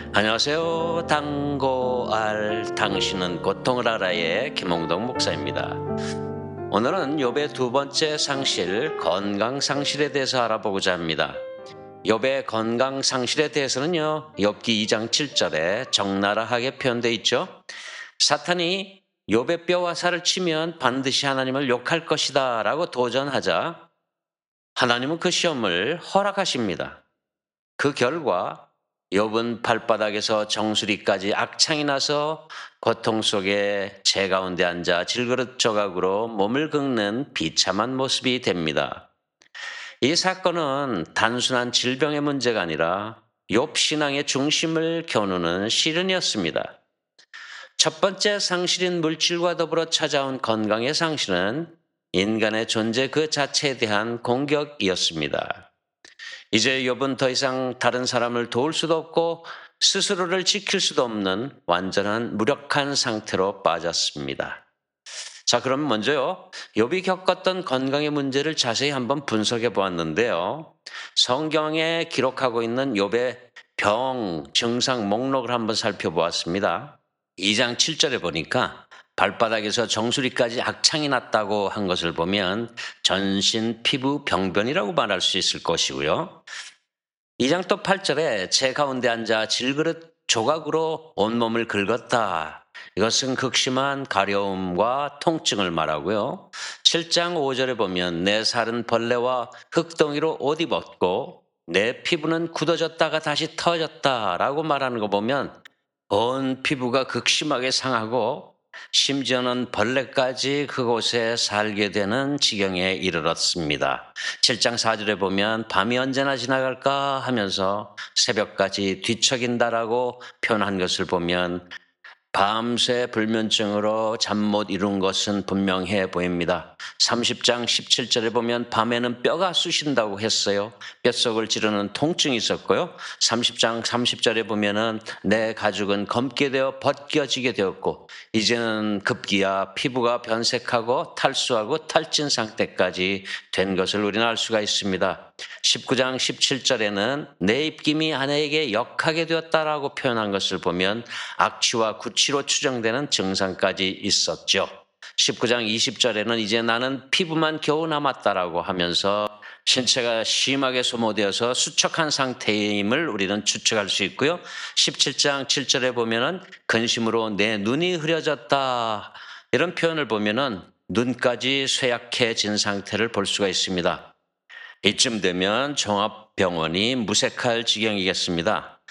안녕하세요. 당고알 당신은 고통을 알아의 김홍동 목사입니다. 오늘은 욥의 두 번째 상실, 건강 상실에 대해서 알아보고자 합니다. 욥의 건강 상실에 대해서는요, 욥기 2장 7절에 적나라하게 표현되어 있죠. 사탄이 욥의 뼈와 살을 치면 반드시 하나님을 욕할 것이다 라고 도전하자 하나님은 그 시험을 허락하십니다. 그 결과 욥은 발바닥에서 정수리까지 악창이 나서 고통 속에 재 가운데 앉아 질그릇 조각으로 몸을 긁는 비참한 모습이 됩니다. 이 사건은 단순한 질병의 문제가 아니라 욥 신앙의 중심을 겨누는 시련이었습니다. 첫 번째 상실인 물질과 더불어 찾아온 건강의 상실은 인간의 존재 그 자체에 대한 공격이었습니다. 이제 욥은 더 이상 다른 사람을 도울 수도 없고 스스로를 지킬 수도 없는 완전한 무력한 상태로 빠졌습니다. 자, 그럼 먼저요, 욥이 겪었던 건강의 문제를 자세히 한번 분석해 보았는데요. 성경에 기록하고 있는 욥의 병, 증상 목록을 한번 살펴보았습니다. 2장 7절에 보니까 발바닥에서 정수리까지 악창이 났다고 한 것을 보면 전신 피부 병변이라고 말할 수 있을 것이고요. 2장 또 8절에 재 가운데 앉아 질그릇 조각으로 온몸을 긁었다. 이것은 극심한 가려움과 통증을 말하고요. 7장 5절에 보면 내 살은 벌레와 흙덩이로 옷 입었고 내 피부는 굳어졌다가 다시 터졌다라고 말하는 거 보면 온 피부가 극심하게 상하고 심지어는 벌레까지 그곳에 살게 되는 지경에 이르렀습니다. 7장 4절에 보면 밤이 언제나 지나갈까 하면서 새벽까지 뒤척인다라고 표현한 것을 보면 밤새 불면증으로 잠 못 이룬 것은 분명해 보입니다. 30장 17절에 보면 밤에는 뼈가 쑤신다고 했어요. 뼛속을 찌르는 통증이 있었고요. 30장 30절에 보면은 내 가죽은 검게 되어 벗겨지게 되었고 이제는 급기야 피부가 변색하고 탈수하고 탈진 상태까지 된 것을 우리는 알 수가 있습니다. 19장 17절에는 내 입김이 아내에게 역하게 되었다라고 표현한 것을 보면 악취와 구취로 추정되는 증상까지 있었죠. 19장 20절에는 이제 나는 피부만 겨우 남았다라고 하면서 신체가 심하게 소모되어서 수척한 상태임을 우리는 추측할 수 있고요. 17장 7절에 보면은 근심으로 내 눈이 흐려졌다. 이런 표현을 보면은 눈까지 쇠약해진 상태를 볼 수가 있습니다. 이쯤 되면 종합병원이 무색할 지경이겠습니다.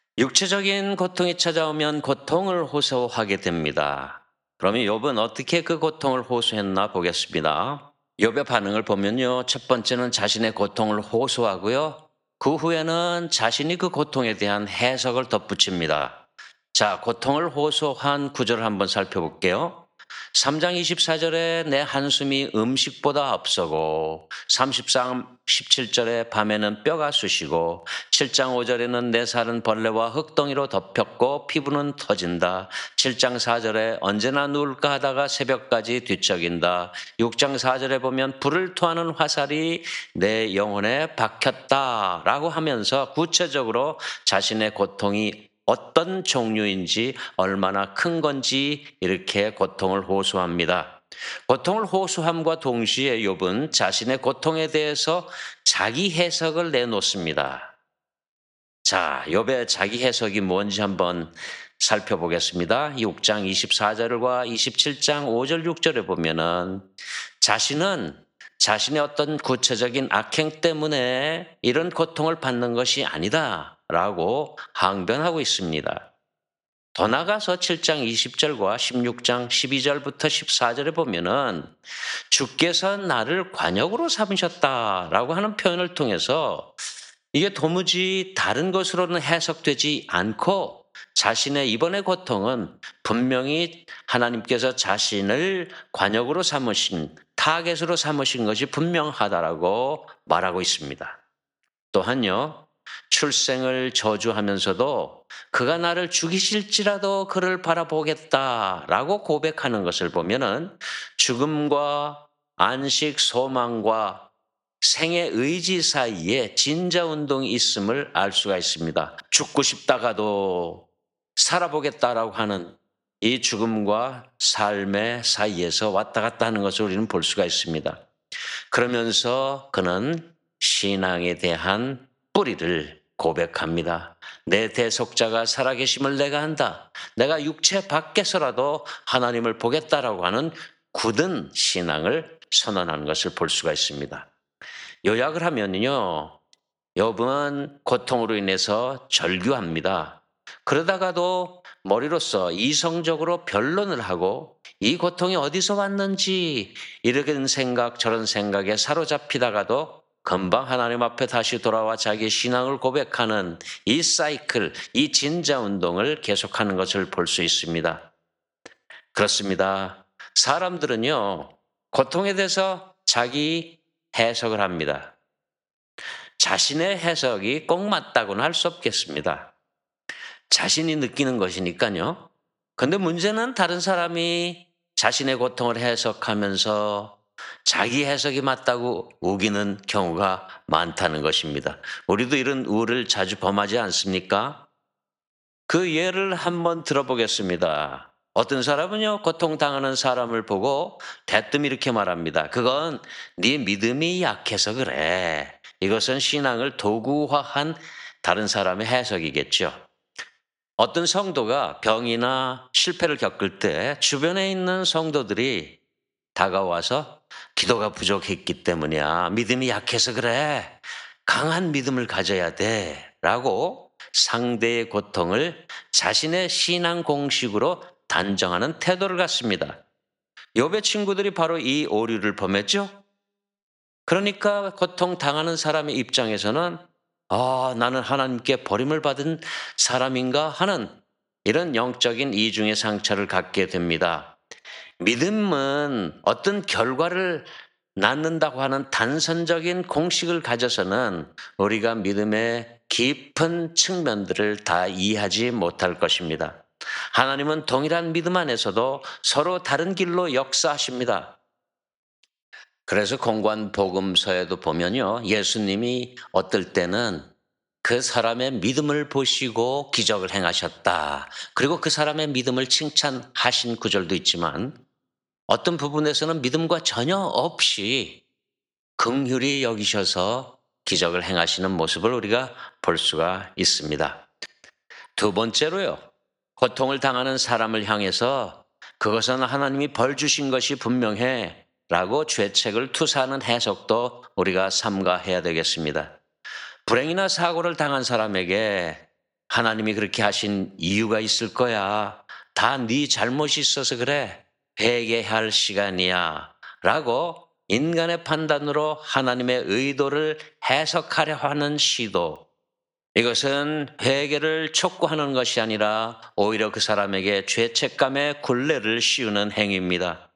육체적인 고통이 찾아오면 고통을 호소하게 됩니다. 그러면 욥은 어떻게 그 고통을 호소했나 보겠습니다. 욥의 반응을 보면요. 첫 번째는 자신의 고통을 호소하고요. 그 후에는 자신이 그 고통에 대한 해석을 덧붙입니다. 자, 고통을 호소한 구절을 한번 살펴볼게요. 3장 24절에 내 한숨이 음식보다 앞서고 33, 17절에 밤에는 뼈가 쑤시고 7장 5절에는 내 살은 벌레와 흙덩이로 덮였고 피부는 터진다. 7장 4절에 언제나 누울까 하다가 새벽까지 뒤척인다. 6장 4절에 보면 불을 토하는 화살이 내 영혼에 박혔다 라고 하면서 구체적으로 자신의 고통이 어떤 종류인지 얼마나 큰 건지 이렇게 고통을 호소합니다. 고통을 호소함과 동시에 욥은 자신의 고통에 대해서 자기 해석을 내놓습니다. 자, 욥의 자기 해석이 뭔지 한번 살펴보겠습니다. 6장 24절과 27장 5절 6절에 보면은 자신은 자신의 어떤 구체적인 악행 때문에 이런 고통을 받는 것이 아니다 라고 항변하고 있습니다. 더 나아가서 7장 20절과 16장 12절부터 14절에 보면은 주께서 나를 관역으로 삼으셨다라고 하는 표현을 통해서 이게 도무지 다른 것으로는 해석되지 않고 자신의 이번의 고통은 분명히 하나님께서 자신을 관역으로 삼으신 타겟으로 삼으신 것이 분명하다라고 말하고 있습니다. 또한요. 출생을 저주하면서도 그가 나를 죽이실지라도 그를 바라보겠다라고 고백하는 것을 보면은 죽음과 안식, 소망과 생의 의지 사이에 진자 운동이 있음을 알 수가 있습니다. 죽고 싶다가도 살아보겠다라고 하는 이 죽음과 삶의 사이에서 왔다 갔다 하는 것을 우리는 볼 수가 있습니다. 그러면서 그는 신앙에 대한 뿌리를 고백합니다. 내 대속자가 살아계심을 내가 안다. 내가 육체 밖에서라도 하나님을 보겠다라고 하는 굳은 신앙을 선언하는 것을 볼 수가 있습니다. 요약을 하면요, 욥은 고통으로 인해서 절규합니다. 그러다가도 머리로서 이성적으로 변론을 하고 이 고통이 어디서 왔는지 이런 생각 저런 생각에 사로잡히다가도 금방 하나님 앞에 다시 돌아와 자기 신앙을 고백하는 이 사이클, 이 진자 운동을 계속하는 것을 볼 수 있습니다. 그렇습니다. 사람들은요, 고통에 대해서 자기 해석을 합니다. 자신의 해석이 꼭 맞다고는 할 수 없겠습니다. 자신이 느끼는 것이니까요. 근데 문제는 다른 사람이 자신의 고통을 해석하면서 자기 해석이 맞다고 우기는 경우가 많다는 것입니다. 우리도 이런 우를 자주 범하지 않습니까? 그 예를 한번 들어보겠습니다. 어떤 사람은요, 고통당하는 사람을 보고 대뜸 이렇게 말합니다. 그건 네 믿음이 약해서 그래. 이것은 신앙을 도구화한 다른 사람의 해석이겠죠. 어떤 성도가 병이나 실패를 겪을 때 주변에 있는 성도들이 다가와서 기도가 부족했기 때문이야. 믿음이 약해서 그래. 강한 믿음을 가져야 돼. 라고 상대의 고통을 자신의 신앙 공식으로 단정하는 태도를 갖습니다. 욥의 친구들이 바로 이 오류를 범했죠. 그러니까 고통 당하는 사람의 입장에서는 나는 하나님께 버림을 받은 사람인가 하는 이런 영적인 이중의 상처를 갖게 됩니다. 믿음은 어떤 결과를 낳는다고 하는 단선적인 공식을 가져서는 우리가 믿음의 깊은 측면들을 다 이해하지 못할 것입니다. 하나님은 동일한 믿음 안에서도 서로 다른 길로 역사하십니다. 그래서 공관 복음서에도 보면요, 예수님이 어떨 때는 그 사람의 믿음을 보시고 기적을 행하셨다. 그리고 그 사람의 믿음을 칭찬하신 구절도 있지만 어떤 부분에서는 믿음과 전혀 없이 긍휼히 여기셔서 기적을 행하시는 모습을 우리가 볼 수가 있습니다. 두 번째로요, 고통을 당하는 사람을 향해서 그것은 하나님이 벌 주신 것이 분명해 라고 죄책을 투사하는 해석도 우리가 삼가해야 되겠습니다. 불행이나 사고를 당한 사람에게 하나님이 그렇게 하신 이유가 있을 거야. 다 네 잘못이 있어서 그래. 회개할 시간이야. 라고 인간의 판단으로 하나님의 의도를 해석하려 하는 시도. 이것은 회개를 촉구하는 것이 아니라 오히려 그 사람에게 죄책감의 굴레를 씌우는 행위입니다.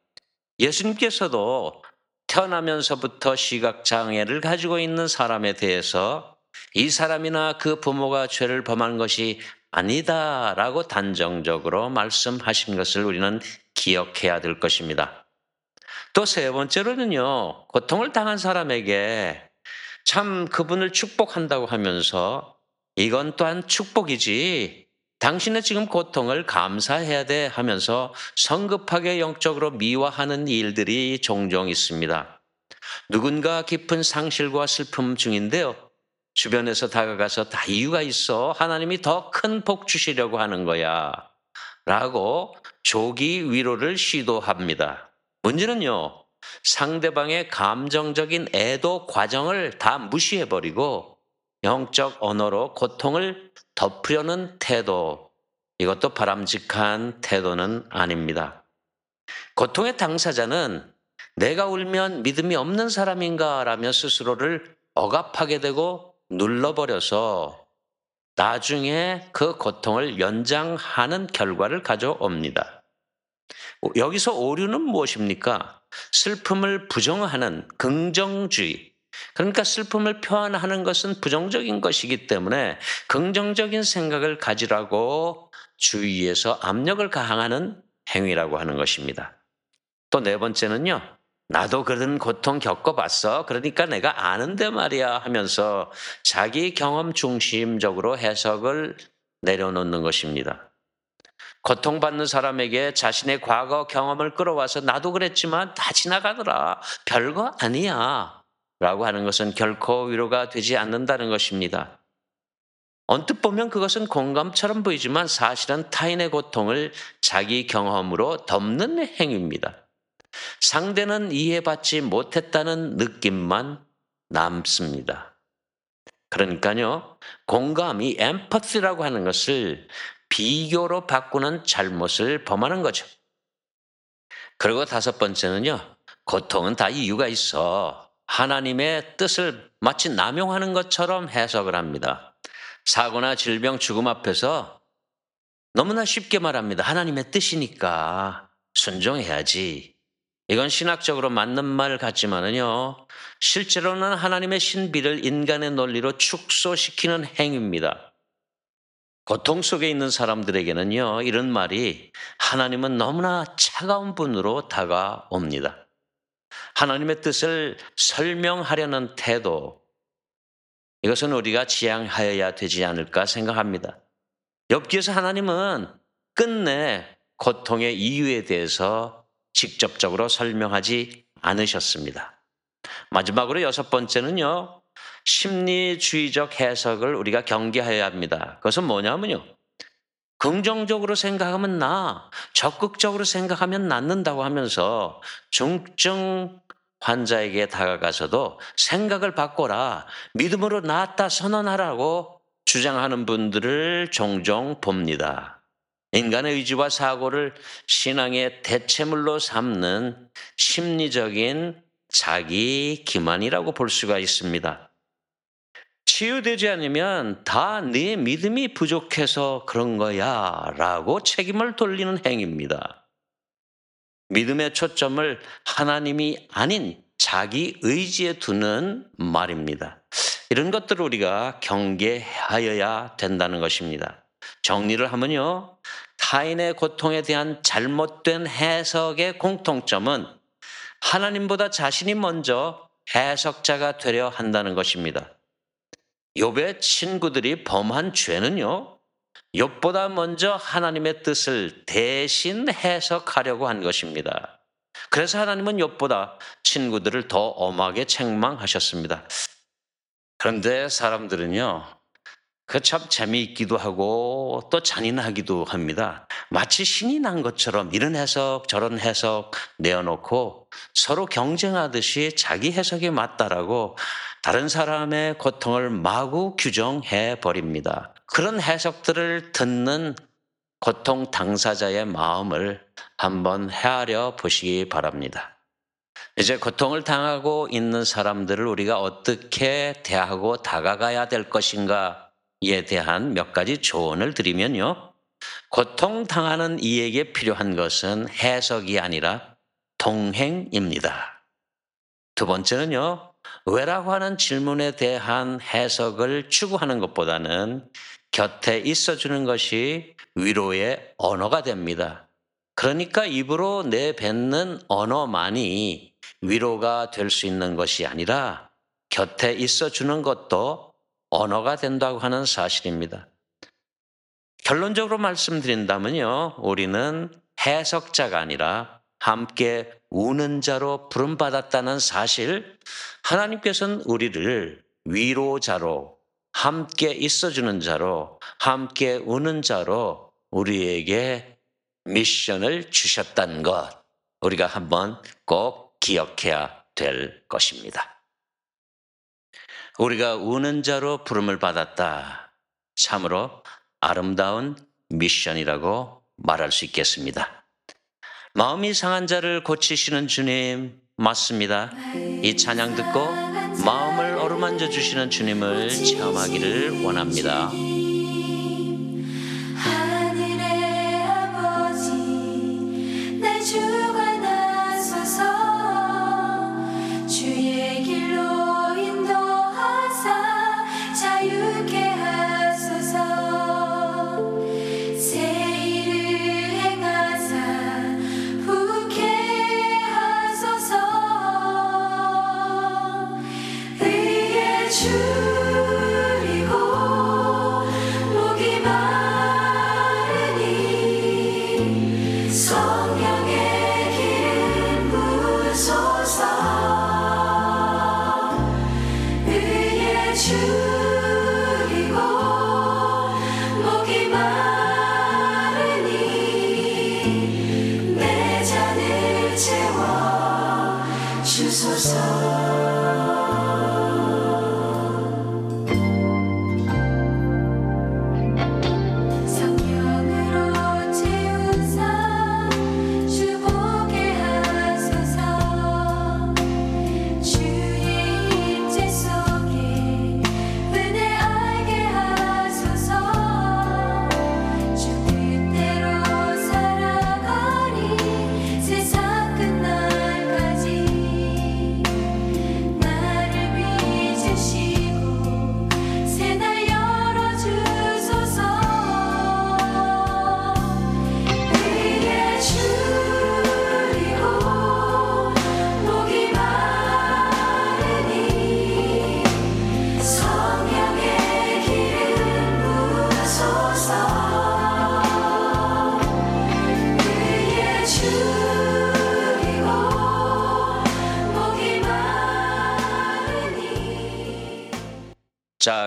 예수님께서도 태어나면서부터 시각장애를 가지고 있는 사람에 대해서 이 사람이나 그 부모가 죄를 범한 것이 아니다라고 단정적으로 말씀하신 것을 우리는 기억해야 될 것입니다. 또 세 번째로는요, 고통을 당한 사람에게 참 그분을 축복한다고 하면서 이건 또한 축복이지, 당신의 지금 고통을 감사해야 돼 하면서 성급하게 영적으로 미화하는 일들이 종종 있습니다. 누군가 깊은 상실과 슬픔 중인데요, 주변에서 다가가서 다 이유가 있어. 하나님이 더 큰 복 주시려고 하는 거야. 라고 조기 위로를 시도합니다. 문제는요, 상대방의 감정적인 애도 과정을 다 무시해버리고 영적 언어로 고통을 덮으려는 태도, 이것도 바람직한 태도는 아닙니다. 고통의 당사자는 내가 울면 믿음이 없는 사람인가 라며 스스로를 억압하게 되고 눌러버려서 나중에 그 고통을 연장하는 결과를 가져옵니다. 여기서 오류는 무엇입니까? 슬픔을 부정하는 긍정주의. 그러니까 슬픔을 표현하는 것은 부정적인 것이기 때문에 긍정적인 생각을 가지라고 주위에서 압력을 가하는 행위라고 하는 것입니다. 또 네 번째는요, 나도 그런 고통 겪어봤어. 그러니까 내가 아는데 말이야 하면서 자기 경험 중심적으로 해석을 내려놓는 것입니다. 고통받는 사람에게 자신의 과거 경험을 끌어와서 나도 그랬지만 다 지나가더라. 별거 아니야. 라고 하는 것은 결코 위로가 되지 않는다는 것입니다. 언뜻 보면 그것은 공감처럼 보이지만 사실은 타인의 고통을 자기 경험으로 덮는 행위입니다. 상대는 이해받지 못했다는 느낌만 남습니다. 그러니까요, 공감이 엠퍼시라고 하는 것을 비교로 바꾸는 잘못을 범하는 거죠. 그리고 다섯 번째는요, 고통은 다 이유가 있어. 하나님의 뜻을 마치 남용하는 것처럼 해석을 합니다. 사고나 질병, 죽음 앞에서 너무나 쉽게 말합니다. 하나님의 뜻이니까 순종해야지. 이건 신학적으로 맞는 말 같지만은요, 실제로는 하나님의 신비를 인간의 논리로 축소시키는 행위입니다. 고통 속에 있는 사람들에게는요, 이런 말이 하나님은 너무나 차가운 분으로 다가옵니다. 하나님의 뜻을 설명하려는 태도, 이것은 우리가 지향하여야 되지 않을까 생각합니다. 욥기에서 하나님은 끝내 고통의 이유에 대해서 직접적으로 설명하지 않으셨습니다. 마지막으로 여섯 번째는요, 심리주의적 해석을 우리가 경계해야 합니다. 그것은 뭐냐면요, 긍정적으로 생각하면 적극적으로 생각하면 낫는다고 하면서 중증 환자에게 다가가서도 생각을 바꿔라, 믿음으로 낫다 선언하라고 주장하는 분들을 종종 봅니다. 인간의 의지와 사고를 신앙의 대체물로 삼는 심리적인 자기 기만이라고 볼 수가 있습니다. 치유되지 않으면 다 네 믿음이 부족해서 그런 거야 라고 책임을 돌리는 행위입니다. 믿음의 초점을 하나님이 아닌 자기 의지에 두는 말입니다. 이런 것들을 우리가 경계하여야 된다는 것입니다. 정리를 하면요, 타인의 고통에 대한 잘못된 해석의 공통점은 하나님보다 자신이 먼저 해석자가 되려 한다는 것입니다. 욥의 친구들이 범한 죄는요, 욥보다 먼저 하나님의 뜻을 대신 해석하려고 한 것입니다. 그래서 하나님은 욥보다 친구들을 더 엄하게 책망하셨습니다. 그런데 사람들은요, 그 참 재미있기도 하고 또 잔인하기도 합니다. 마치 신이 난 것처럼 이런 해석 저런 해석 내어놓고 서로 경쟁하듯이 자기 해석이 맞다라고 다른 사람의 고통을 마구 규정해 버립니다. 그런 해석들을 듣는 고통 당사자의 마음을 한번 헤아려 보시기 바랍니다. 이제 고통을 당하고 있는 사람들을 우리가 어떻게 대하고 다가가야 될 것인가에 대한 몇 가지 조언을 드리면요, 고통당하는 이에게 필요한 것은 해석이 아니라 동행입니다. 두 번째는요, 왜라고 하는 질문에 대한 해석을 추구하는 것보다는 곁에 있어주는 것이 위로의 언어가 됩니다. 그러니까 입으로 내뱉는 언어만이 위로가 될 수 있는 것이 아니라 곁에 있어주는 것도 언어가 된다고 하는 사실입니다. 결론적으로 말씀드린다면요, 우리는 해석자가 아니라 함께 우는 자로 부름받았다는 사실, 하나님께서는 우리를 위로자로, 함께 있어주는 자로, 함께 우는 자로 우리에게 미션을 주셨다는 것, 우리가 한번 꼭 기억해야 될 것입니다. 우리가 우는 자로 부름을 받았다. 참으로 아름다운 미션이라고 말할 수 있겠습니다. 마음이 상한 자를 고치시는 주님 맞습니다. 이 찬양 듣고 마음을 어루만져 주시는 주님을 체험하기를 원합니다. 하늘의 아버지, 내 주가 나서서 주의 길로 인도하사 자유케 하소서. 새 일을 행하사 부게 하소서.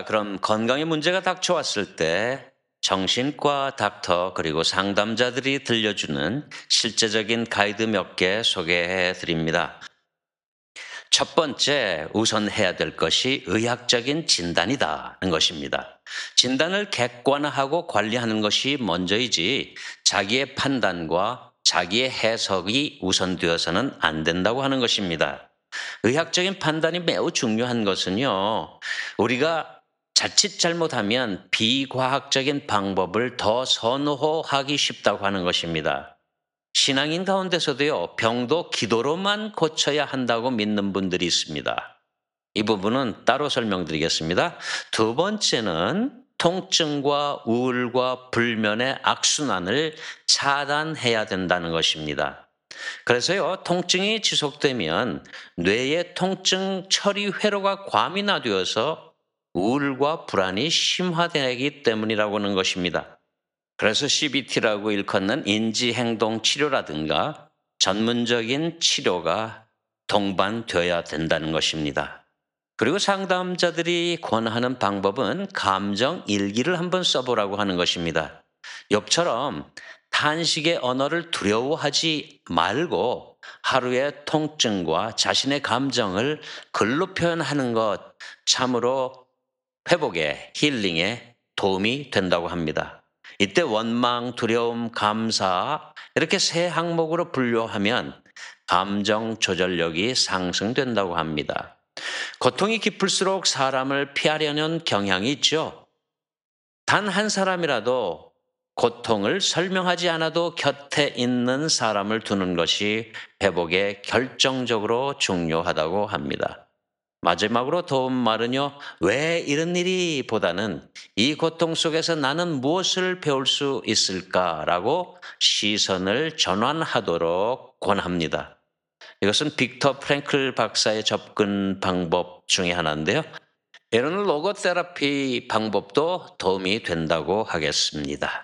자, 그럼 건강에 문제가 닥쳐왔을 때 정신과 닥터 그리고 상담자들이 들려주는 실제적인 가이드 몇 개 소개해 드립니다. 첫 번째, 우선 해야 될 것이 의학적인 진단이다는 것입니다. 진단을 객관화하고 관리하는 것이 먼저이지 자기의 판단과 자기의 해석이 우선되어서는 안 된다고 하는 것입니다. 의학적인 판단이 매우 중요한 것은요, 우리가 자칫 잘못하면 비과학적인 방법을 더 선호하기 쉽다고 하는 것입니다. 신앙인 가운데서도요, 병도 기도로만 고쳐야 한다고 믿는 분들이 있습니다. 이 부분은 따로 설명드리겠습니다. 두 번째는 통증과 우울과 불면의 악순환을 차단해야 된다는 것입니다. 그래서요, 통증이 지속되면 뇌의 통증 처리 회로가 과민화되어서 우울과 불안이 심화되기 때문이라고 하는 것입니다. 그래서 CBT라고 일컫는 인지행동 치료라든가 전문적인 치료가 동반되어야 된다는 것입니다. 그리고 상담자들이 권하는 방법은 감정 일기를 한번 써보라고 하는 것입니다. 욥처럼 탄식의 언어를 두려워하지 말고 하루의 통증과 자신의 감정을 글로 표현하는 것 참으로 회복에, 힐링에 도움이 된다고 합니다. 이때 원망, 두려움, 감사 이렇게 세 항목으로 분류하면 감정 조절력이 상승된다고 합니다. 고통이 깊을수록 사람을 피하려는 경향이 있죠. 단 한 사람이라도 고통을 설명하지 않아도 곁에 있는 사람을 두는 것이 회복에 결정적으로 중요하다고 합니다. 마지막으로 도움 말은요, 왜 이런 일이 보다는 이 고통 속에서 나는 무엇을 배울 수 있을까라고 시선을 전환하도록 권합니다. 이것은 빅터 프랭클 박사의 접근 방법 중에 하나인데요. 이런 로고테라피 방법도 도움이 된다고 하겠습니다.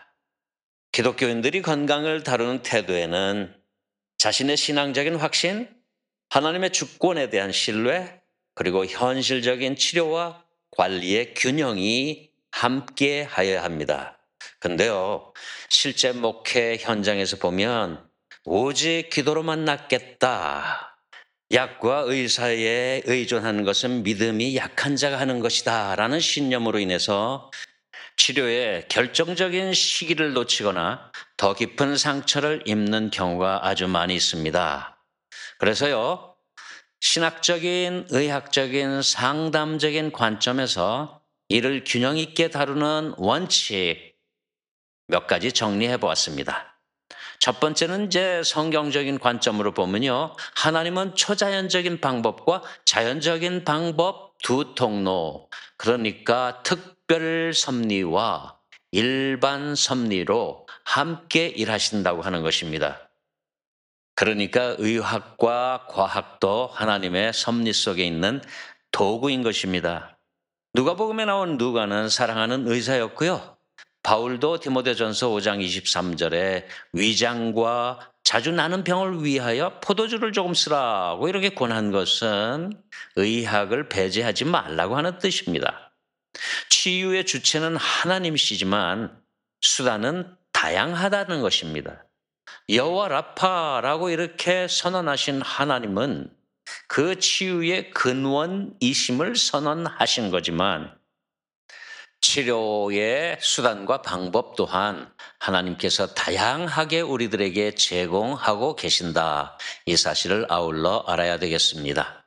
기독교인들이 건강을 다루는 태도에는 자신의 신앙적인 확신, 하나님의 주권에 대한 신뢰, 그리고 현실적인 치료와 관리의 균형이 함께 하여야 합니다. 근데요, 실제 목회 현장에서 보면 오직 기도로만 낫겠다. 약과 의사에 의존하는 것은 믿음이 약한 자가 하는 것이다. 라는 신념으로 인해서 치료의 결정적인 시기를 놓치거나 더 깊은 상처를 입는 경우가 아주 많이 있습니다. 그래서요, 신학적인, 의학적인, 상담적인 관점에서 이를 균형 있게 다루는 원칙 몇 가지 정리해 보았습니다. 첫 번째는 이제 성경적인 관점으로 보면요, 하나님은 초자연적인 방법과 자연적인 방법 두 통로, 그러니까 특별 섭리와 일반 섭리로 함께 일하신다고 하는 것입니다. 그러니까 의학과 과학도 하나님의 섭리 속에 있는 도구인 것입니다. 누가복음에 나온 누가는 사랑하는 의사였고요. 바울도 디모데전서 5장 23절에 위장과 자주 나는 병을 위하여 포도주를 조금 쓰라고 이렇게 권한 것은 의학을 배제하지 말라고 하는 뜻입니다. 치유의 주체는 하나님이시지만 수단은 다양하다는 것입니다. 여호와 라파라고 이렇게 선언하신 하나님은 그 치유의 근원이심을 선언하신 거지만 치료의 수단과 방법 또한 하나님께서 다양하게 우리들에게 제공하고 계신다. 이 사실을 아울러 알아야 되겠습니다.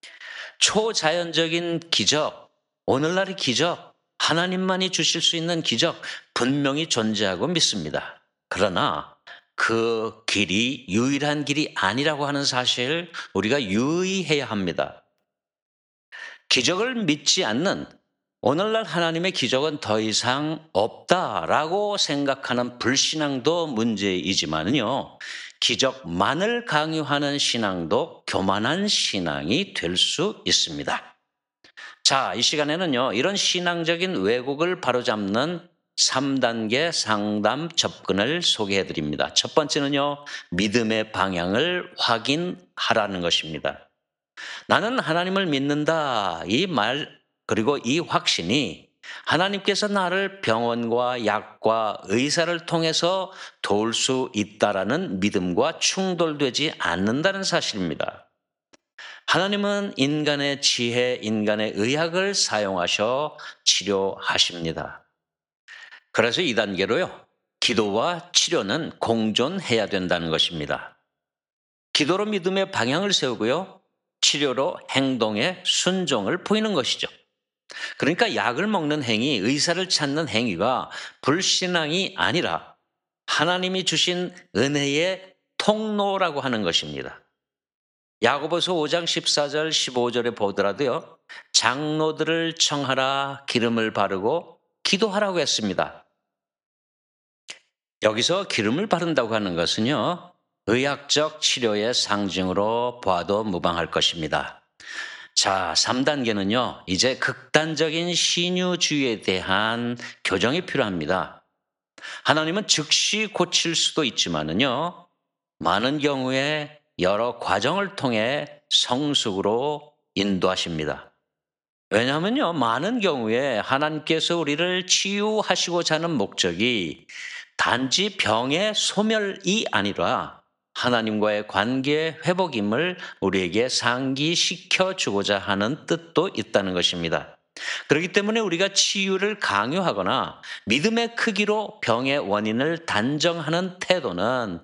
초자연적인 기적, 오늘날의 기적, 하나님만이 주실 수 있는 기적 분명히 존재하고 믿습니다. 그러나 그 길이 유일한 길이 아니라고 하는 사실 우리가 유의해야 합니다. 기적을 믿지 않는 오늘날 하나님의 기적은 더 이상 없다라고 생각하는 불신앙도 문제이지만요, 기적만을 강요하는 신앙도 교만한 신앙이 될 수 있습니다. 자, 이 시간에는요, 이런 신앙적인 왜곡을 바로잡는 3단계 상담 접근을 소개해 드립니다. 첫 번째는요, 믿음의 방향을 확인하라는 것입니다. 나는 하나님을 믿는다. 이 말 그리고 이 확신이 하나님께서 나를 병원과 약과 의사를 통해서 도울 수 있다라는 믿음과 충돌되지 않는다는 사실입니다. 하나님은 인간의 지혜, 인간의 의학을 사용하셔 치료하십니다. 그래서 2단계로요. 기도와 치료는 공존해야 된다는 것입니다. 기도로 믿음의 방향을 세우고요. 치료로 행동의 순종을 보이는 것이죠. 그러니까 약을 먹는 행위, 의사를 찾는 행위가 불신앙이 아니라 하나님이 주신 은혜의 통로라고 하는 것입니다. 야고보서 5장 14절 15절에 보더라도요. 장로들을 청하라, 기름을 바르고 기도하라고 했습니다. 여기서 기름을 바른다고 하는 것은요. 의학적 치료의 상징으로 봐도 무방할 것입니다. 자, 3단계는요. 이제 극단적인 신유주의에 대한 교정이 필요합니다. 하나님은 즉시 고칠 수도 있지만은요. 많은 경우에 여러 과정을 통해 성숙으로 인도하십니다. 왜냐하면요. 많은 경우에 하나님께서 우리를 치유하시고자 하는 목적이 단지 병의 소멸이 아니라 하나님과의 관계 회복임을 우리에게 상기시켜 주고자 하는 뜻도 있다는 것입니다. 그렇기 때문에 우리가 치유를 강요하거나 믿음의 크기로 병의 원인을 단정하는 태도는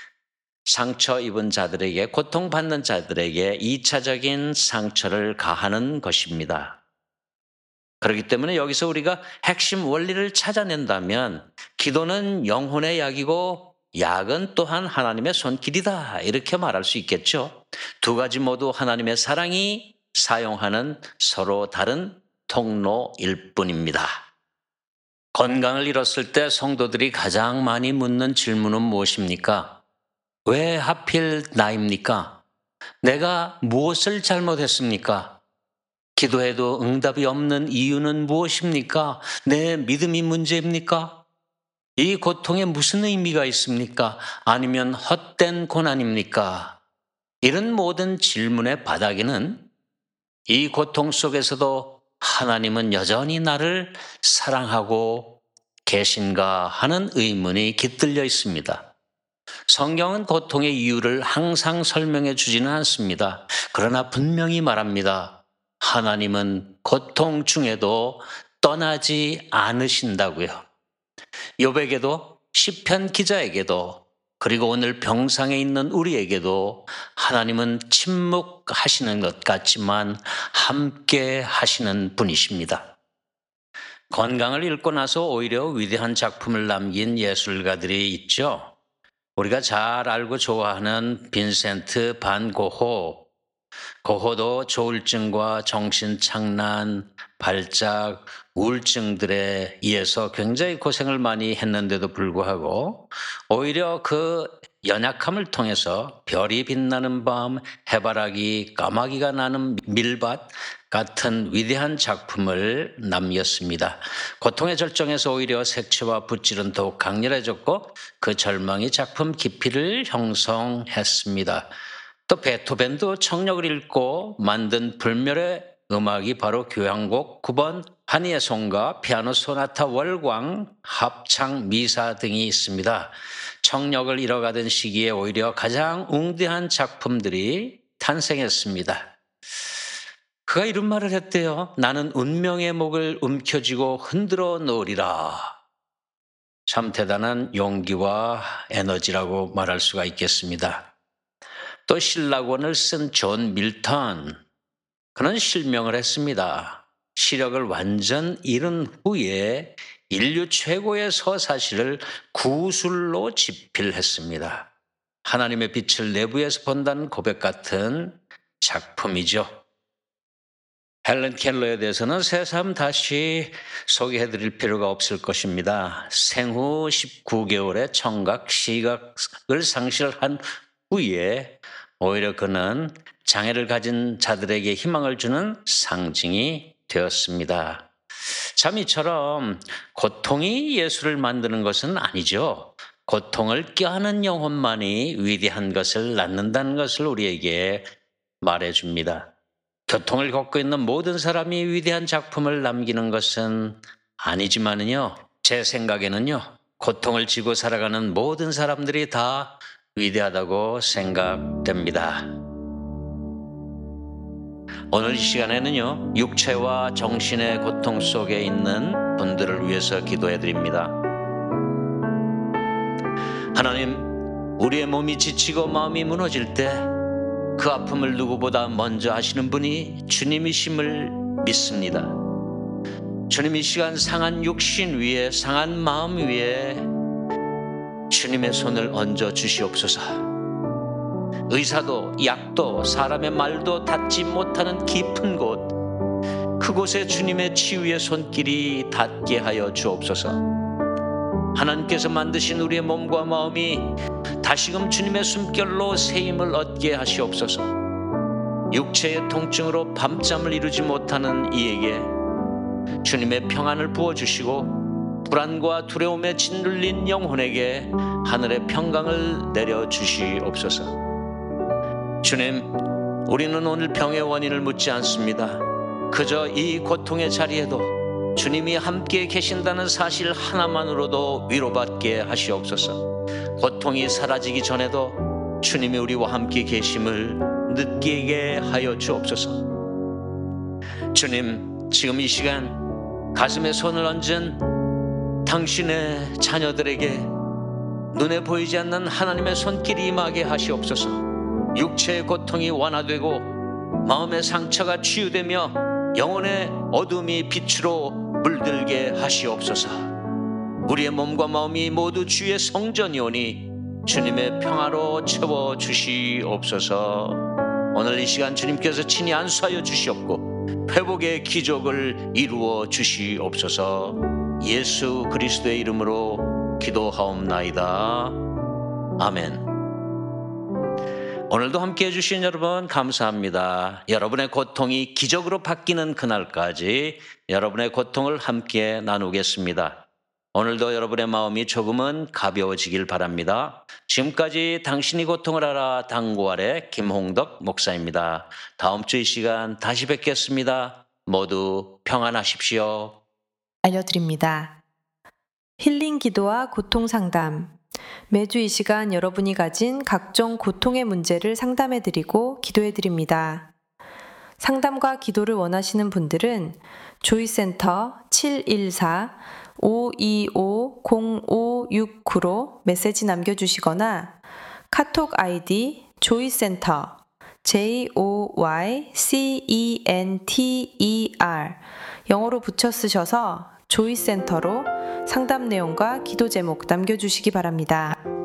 상처 입은 자들에게, 고통받는 자들에게 2차적인 상처를 가하는 것입니다. 그렇기 때문에 여기서 우리가 핵심 원리를 찾아낸다면 기도는 영혼의 약이고 약은 또한 하나님의 손길이다, 이렇게 말할 수 있겠죠. 두 가지 모두 하나님의 사랑이 사용하는 서로 다른 통로일 뿐입니다. 건강을 잃었을 때 성도들이 가장 많이 묻는 질문은 무엇입니까? 왜 하필 나입니까? 내가 무엇을 잘못했습니까? 기도해도 응답이 없는 이유는 무엇입니까? 내 믿음이 문제입니까? 이 고통에 무슨 의미가 있습니까? 아니면 헛된 고난입니까? 이런 모든 질문의 바닥에는 이 고통 속에서도 하나님은 여전히 나를 사랑하고 계신가 하는 의문이 깃들려 있습니다. 성경은 고통의 이유를 항상 설명해 주지는 않습니다. 그러나 분명히 말합니다. 하나님은 고통 중에도 떠나지 않으신다고요. 욥에게도 시편 기자에게도 그리고 오늘 병상에 있는 우리에게도 하나님은 침묵하시는 것 같지만 함께 하시는 분이십니다. 건강을 잃고 나서 오히려 위대한 작품을 남긴 예술가들이 있죠. 우리가 잘 알고 좋아하는 빈센트 반 고호. 고호도 조울증과 정신착란, 발작, 우울증들에 의해서 굉장히 고생을 많이 했는데도 불구하고 오히려 그 연약함을 통해서 별이 빛나는 밤, 해바라기, 까마귀가 나는 밀밭 같은 위대한 작품을 남겼습니다. 고통의 절정에서 오히려 색채와 붓질은 더욱 강렬해졌고 그 절망이 작품 깊이를 형성했습니다. 또 베토벤도 청력을 잃고 만든 불멸의 음악이 바로 교향곡 9번 한이의 송가, 피아노 소나타 월광, 합창 미사 등이 있습니다. 청력을 잃어가던 시기에 오히려 가장 웅대한 작품들이 탄생했습니다. 그가 이런 말을 했대요. 나는 운명의 목을 움켜쥐고 흔들어 놓으리라. 참 대단한 용기와 에너지라고 말할 수가 있겠습니다. 또 신라권을 쓴 존 밀턴, 그는 실명을 했습니다. 시력을 완전 잃은 후에 인류 최고의 서사시를 구술로 집필했습니다. 하나님의 빛을 내부에서 본다는 고백 같은 작품이죠. 헬렌 켈러에 대해서는 새삼 다시 소개해드릴 필요가 없을 것입니다. 생후 19개월의 청각, 시각을 상실한 후에 오히려 그는 장애를 가진 자들에게 희망을 주는 상징이 되었습니다. 참 이처럼 고통이 예수를 만드는 것은 아니죠. 고통을 껴안은 영혼만이 위대한 것을 낳는다는 것을 우리에게 말해줍니다. 고통을 겪고 있는 모든 사람이 위대한 작품을 남기는 것은 아니지만은요, 제 생각에는요, 고통을 지고 살아가는 모든 사람들이 다 위대하다고 생각됩니다. 오늘 이 시간에는요, 육체와 정신의 고통 속에 있는 분들을 위해서 기도해 드립니다. 하나님, 우리의 몸이 지치고 마음이 무너질 때 그 아픔을 누구보다 먼저 하시는 분이 주님이심을 믿습니다. 주님, 이 시간 상한 육신 위에, 상한 마음 위에 주님의 손을 얹어 주시옵소서. 의사도 약도 사람의 말도 닿지 못하는 깊은 곳, 그곳에 주님의 치유의 손길이 닿게 하여 주옵소서. 하나님께서 만드신 우리의 몸과 마음이 다시금 주님의 숨결로 새힘을 얻게 하시옵소서. 육체의 통증으로 밤잠을 이루지 못하는 이에게 주님의 평안을 부어주시고, 불안과 두려움에 짓눌린 영혼에게 하늘의 평강을 내려주시옵소서. 주님, 우리는 오늘 병의 원인을 묻지 않습니다. 그저 이 고통의 자리에도 주님이 함께 계신다는 사실 하나만으로도 위로받게 하시옵소서. 고통이 사라지기 전에도 주님이 우리와 함께 계심을 느끼게 하여 주옵소서. 주님, 지금 이 시간 가슴에 손을 얹은 당신의 자녀들에게 눈에 보이지 않는 하나님의 손길이 임하게 하시옵소서. 육체의 고통이 완화되고 마음의 상처가 치유되며 영혼의 어둠이 빛으로 물들게 하시옵소서. 우리의 몸과 마음이 모두 주의 성전이오니 주님의 평화로 채워주시옵소서. 오늘 이 시간 주님께서 친히 안수하여 주시옵고 회복의 기적을 이루어 주시옵소서. 예수 그리스도의 이름으로 기도하옵나이다. 아멘. 오늘도 함께해 주신 여러분 감사합니다. 여러분의 고통이 기적으로 바뀌는 그날까지 여러분의 고통을 함께 나누겠습니다. 오늘도 여러분의 마음이 조금은 가벼워지길 바랍니다. 지금까지 당신이 고통을 알아 당구 아래 김홍덕 목사입니다. 다음 주 이 시간 다시 뵙겠습니다. 모두 평안하십시오. 알려드립니다. 힐링 기도와 고통 상담. 매주 이 시간 여러분이 가진 각종 고통의 문제를 상담해드리고 기도해드립니다. 상담과 기도를 원하시는 분들은 조이센터 714-525-0569로 메시지 남겨주시거나 카톡 아이디 조이센터 JOYCENTER 영어로 붙여 쓰셔서 조이센터로 상담 내용과 기도 제목 남겨주시기 바랍니다.